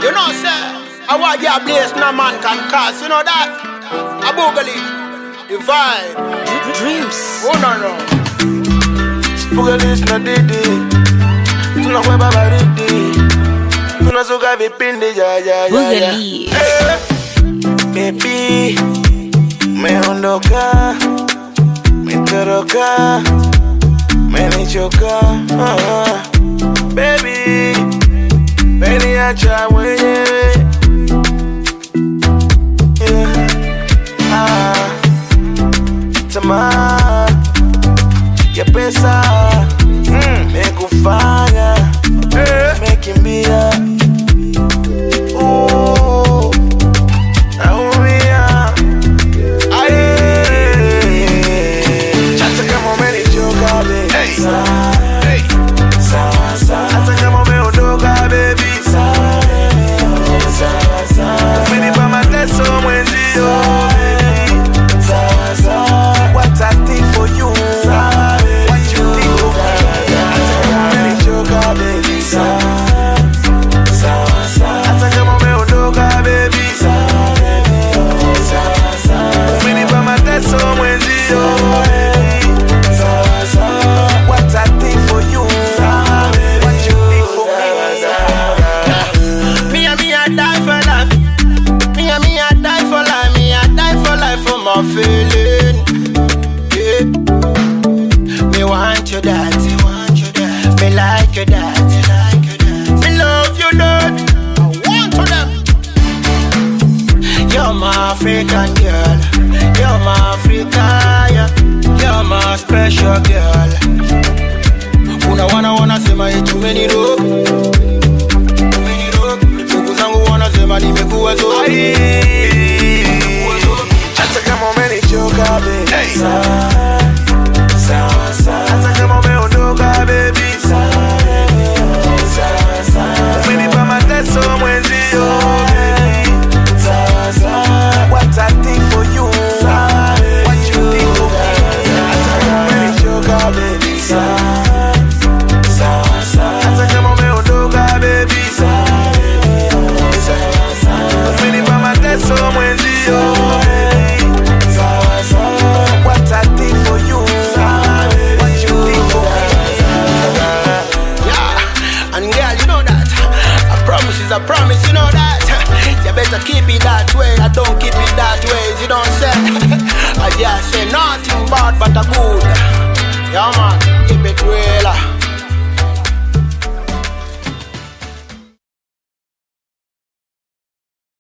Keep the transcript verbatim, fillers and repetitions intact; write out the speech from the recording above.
You know, sir, I want your place no man can cause. You know that? A boogaloo, the vibe. Dreams. Oh no no. Boogaloo is not didi. Tuna kwa baba didi. Tuna soka vipindi ya ya ya ya. Hey, baby, meondoka, metoroka, menichoka. Ah, baby, meniacha mwenyewe. Yeah. Ah, tamaa ya pesa mm, mekufanya eh, mekimbia. Ooh, naumia. Aye, hata kama umenichoka baby, hey. Sawa, hey. Sawa, sawa. Hata kama umeondoka baby, sawa, sawa, sawa. Umenipa mateso mwenzio baby, sawa, sawa. What I did for you, sawa, what you did for me. Hata kama umenichoka baby, sawa, sawa, sawa. Hata kama umeondoka baby, sawa, sawa, sawa. Umenipa mateso mwenzio baby, sawa, sawa. What I did for you, sawa, what you did for me. Me and me I die for life. Me and me I die for life. Me I die for life for my feeling. Yeah. Me want you that. Me want you that. Me like you that. Me like you that. Me love you that. I want to them. You're my African girl. You're my Africa, yeah. You're my special girl. Una wana wana sema yetu meni rock. Meni rock. Ndugu zangu wana sema nimekuwa zo. Hata kama umenichoka baby, hey. Sawa, sawa, sawa. Hata kama umeondoka baby, sawa, sawa, sawa. Umenipa mateso mwenzio baby, sawa, sawa. What I did for you, sawa, what you did for me. Hata kama umenichoka baby, sawa, sawa, sawa. Hata kama umeondoka baby, sawa, sawa, sawa. Umenipa mateso mwenzio baby, sawa, sawa. What I did for you, sawa, what you did for me. Yeah, and girl, you know that a promise is a promise, you know that. You better keep it that way. I don't keep it that way. You don't say. I just say nothing bad but a good. Yeah man, keep it real.